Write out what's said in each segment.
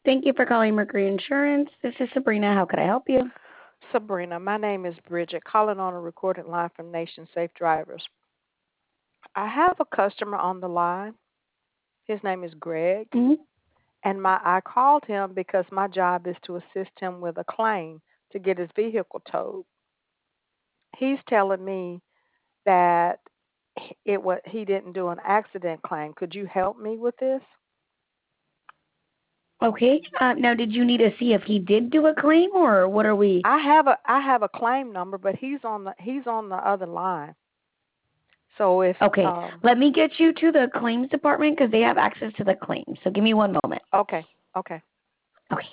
Thank you for calling Mercury Insurance. This is Sabrina. How could I help you? Sabrina, my name is Bridget, calling on a recorded line from Nation Safe Drivers. I have a customer on the line. His name is Greg, Hmm. and I called him because my job is to assist him with a claim to get his vehicle towed. He's telling me that he didn't do an accident claim. Could you help me with this? Okay. Now, did you need to see if he did do a claim, or what are we? I have a claim number, but he's on the other line. So if Okay. Let me get you to the claims department because they have access to the claims. So give me one moment. okay, okay. Okay.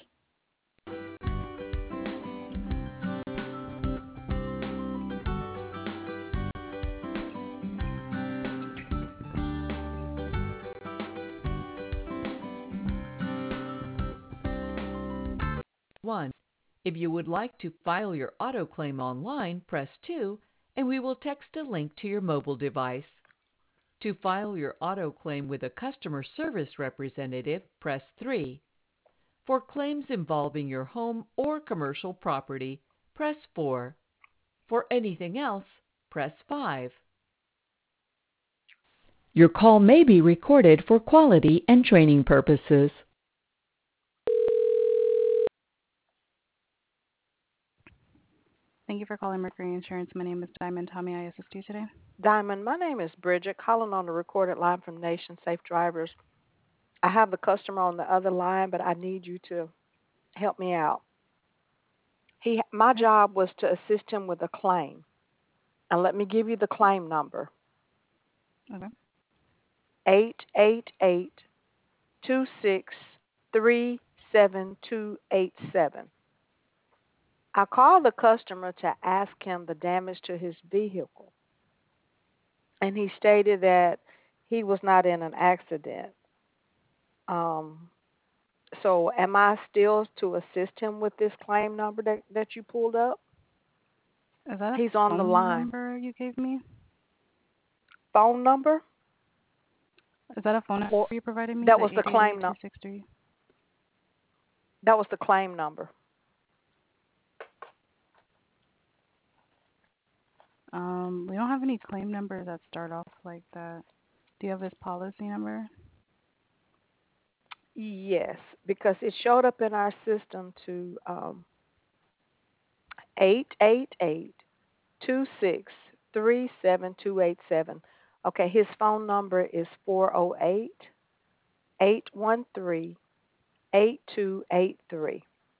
One. If you would like to file your auto claim online, press 2, and we will text a link to your mobile device. To file your auto claim with a customer service representative, press 3. For claims involving your home or commercial property, press 4. For anything else, press 5. Your call may be recorded for quality and training purposes. Thank you for calling Mercury Insurance. My name is Diamond. How may I assist you today? Diamond, my name is Bridget, calling on the recorded line from Nation Safe Drivers. I have the customer on the other line, but I need you to help me out. My Okay. job was to assist him with a claim, and let me give you the claim number: Okay. 888-263-7287. I called the customer to ask him the damage to his vehicle, and he stated that he was not in an accident. Um, So am I still to assist him with this claim number that you pulled up? Is that a He's on the phone line. number you gave me? Phone number? Is that a phone number Or you provided me? that The was the eight eight claim eight number. 263. That was the claim number. We don't have any claim numbers that start off like that. Do you have his policy number? Yes, because it showed up in our system to 888-263-7287. Okay, his phone number is 408-813-8283.